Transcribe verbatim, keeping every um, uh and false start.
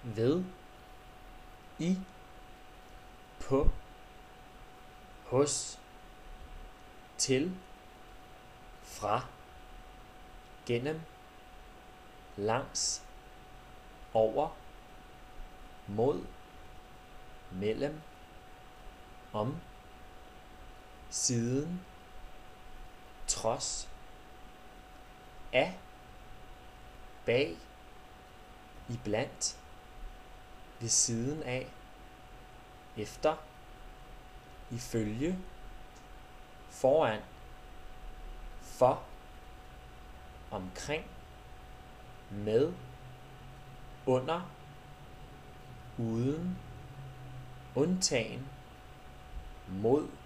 ved, i, på, hos, til, fra, gennem, langs, over, mod, mellem, om, siden, trods, af, bag, iblandt, ved siden af, efter, ifølge, foran, for, omkring, med, under, uden, undtagen, mod,